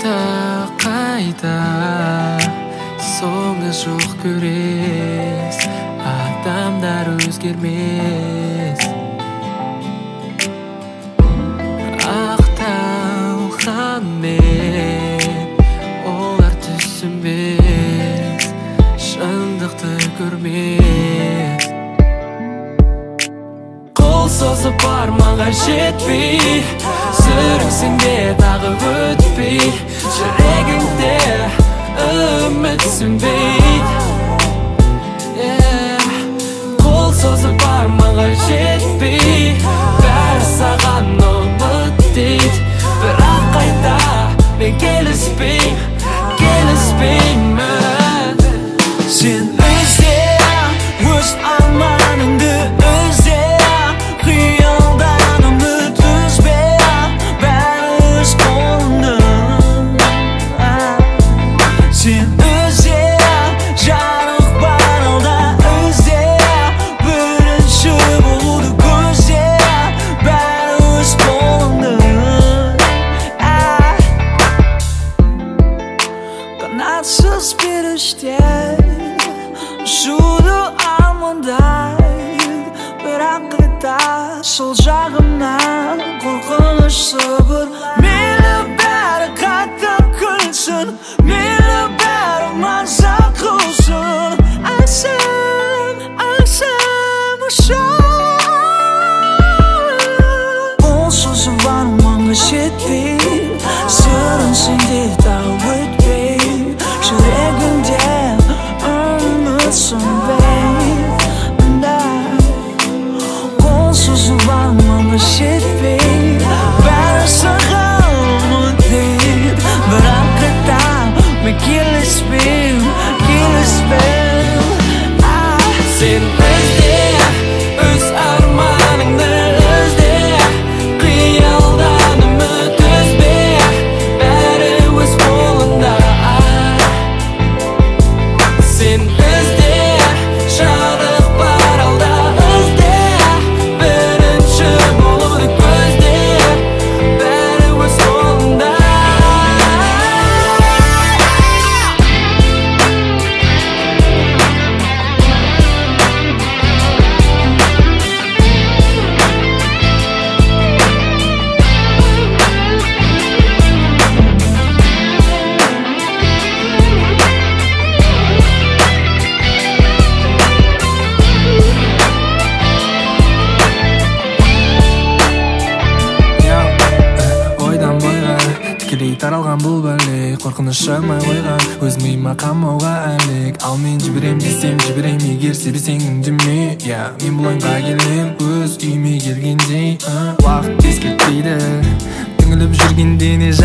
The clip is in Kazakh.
Қайта қайта соңы жоқ көрес, адамдар өзгермес. Ақталғанмен олар түсінбес, шындықты көрмес. Қол созып арманға жетпей, сүрінсең де тағы өтпей, жүрегіңде үміт сөнбейді. Қол созып арманға жетпей, бәрі саған ұмыт дейді. Бірақ қайта мен келіспеймін. Сен өзде өз арманыңды өзде, қиялдан үміт үзбе, бәрі өз қолыңда. Сен өзде жарық бар алда өзде, бірінші болуды көзде, бәрі өз қолыңда. Қанатсыз періштер ұшуды армандайды, бірақ қайта сол жағымнан қорқыныш сыбыр. Мейлі бәрі қайта күлсін, мейлі бәрі маза қылсын. Аңсам ұшар, қол созып арманға жетпей, сүрінсең де тағы өтпей, жүрегіңде үміт сөнбейді. Қол созып арманға жетпей, бәрі саған ұмыт дейді. Бірақ қайта мен келіспеймін. Сен өзде өз арманыңды өзде, қиялдан үміт үзбе, бәрі өз қолыңда. Сен өзде жарық бар алда өзде, бірінші болуды көзде, бәрі өз қолыңда. Тікелей таралған бұл бәле, қорқыныш жаймай қойған, өз миыма қамауға әлек. Ал мен жіберем десем жіберем, егер себесең үндеме. Мен бұл ойынға келем, өз үйіме келгендей. Уақыт тез кетпейді, түңіліп жүрген дене